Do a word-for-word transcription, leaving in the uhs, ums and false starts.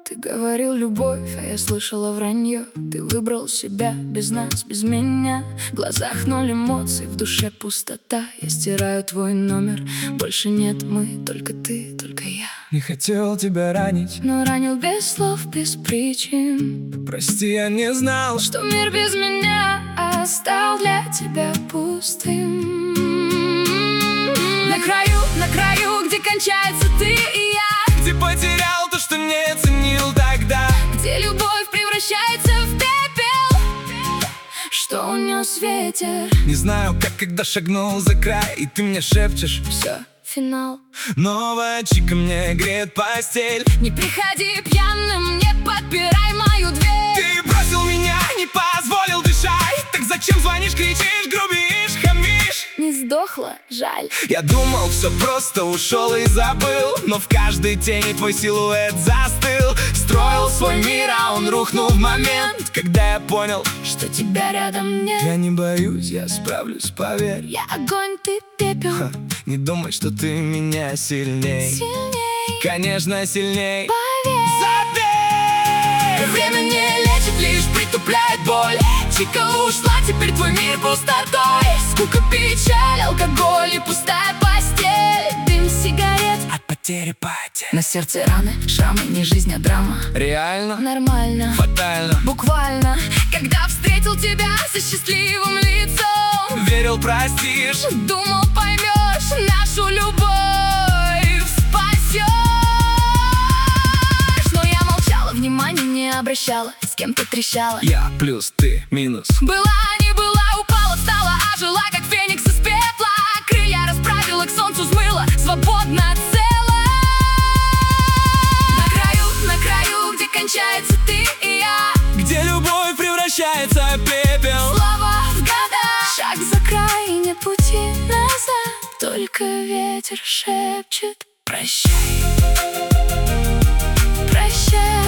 Ты говорил любовь, а я слышала вранье. Ты выбрал себя без нас, без меня. В глазах ноль эмоций, в душе пустота. Я стираю твой номер, больше нет мы, только ты, только я. Не хотел тебя ранить, но ранил без слов, без причин. Прости, я не знал, что мир без меня стал для тебя пустым. На краю, на краю, где кончается ты и я, где потерял то, что не ценил тогда, где любовь превращается в пепел, что унес ветер. Не знаю, как, когда шагнул за край, и ты мне шепчешь: все, финал. Новая чика мне греет постель. Не приходи пьяным, не подпирай мою дверь. Ты бросил меня, не позволил дышать. Так зачем звонишь, кричишь, грубишь, хамишь? Не сдохла, жаль. Я думал, все просто ушел и забыл, но в каждой тени твой силуэт застыл. Строил свой мир, а он рухнул в момент, когда я понял, что тебя рядом нет. Я не боюсь, я справлюсь, поверь. Я огонь, ты пепел. Ха, не думай, что ты меня сильней. Сильней. Конечно, сильней. Поверь. Забей. Время не лечит, лишь притупляет боль. Чика ушла, теперь твой мир пустотой. Скука, печаль, алкоголь и пустая постель. Дым сигарет от потери потерь. На сердце раны, шрамы, не жизнь, а драма. Реально? Нормально. Фатально. Буквально. Когда встретил тебя со счастливым лицом, верил, простишь. Думал, поймешь нашу любовь, спасешь. Но я молчала, внимания не обращала, с кем-то трещала. Я плюс, ты минус. Была, не была, упала, встала, ожила, как феникс из пепла. Крылья расправила, к солнцу взмыла, свободно цела. На краю, на краю, где кончается ты и я, где любовь превращается в пепел. Слова в года, шаг за край, и нет пути назад. Только ветер шепчет: прощай, прощай.